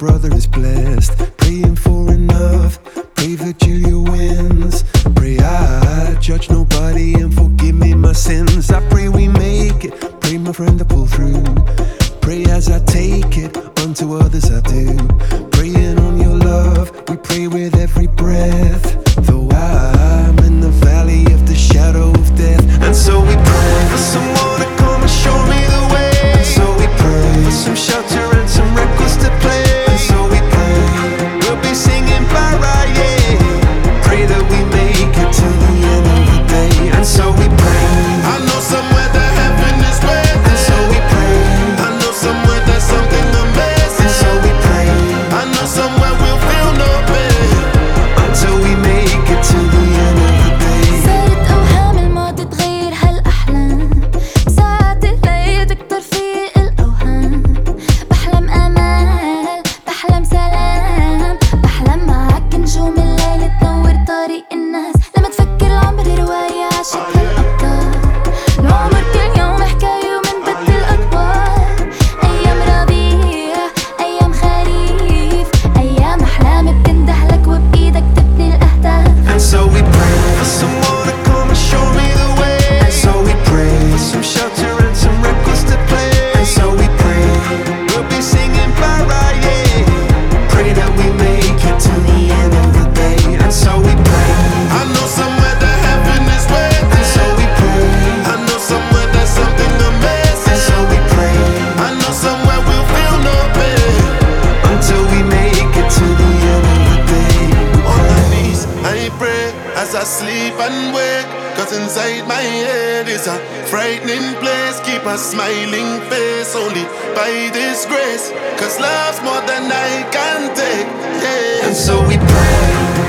brother is blessed. Praying for enough, pray Virgilia wins. Pray I judge nobody and forgive me my sins. I pray we make it, pray my friend to pull through. Pray as I take it, unto others I do. Praying on your love, we pray with every breath. Though I'm in the valley of the shadow of death. And so we pray for someone to come and show me the way. And so we pray for some shelter and some records to play. And so we pray, we'll be singing para, yeah. Pray that we make it to the end of the day. And so we pray, I know somewhere that heaven is waiting. and so we pray, I know somewhere there's something amazing. and so we pray, I know somewhere we'll feel no pain until we make it to the end of the day. صارت أوهام الماضي تغير هالأحلام. ساعات الليل تكتر في الأوهام. بحلم أمال، بحلم سلام. بحلم معاك نجوم الليل تنور طريق الناس. لما تفكر العمر رواية عاشق الأبطال. العمر كل يوم حكاية ومنبدل أطوار. أيام ربيع، أيام خريف، أيام أحلام بتندهلك وبإيدك تبني الأهداف. And so we pray for someone to come and show me the way. And so we pray for some shelter and some records to play. And so we pray, we'll be singing para, yeah. Pray that we make it to the end of the day. And so we pray, I know somewhere that heaven is waiting. and so we pray, I know somewhere there's something amazing. and so we pray, I know somewhere we'll feel no pain until we make it to the end of the day. on my knees, I pray as I sleep and wake. Cause inside my head is a frightening place. Keep a smiling face only by this grace. Cause love's more than I can take, yeah. And so we pray,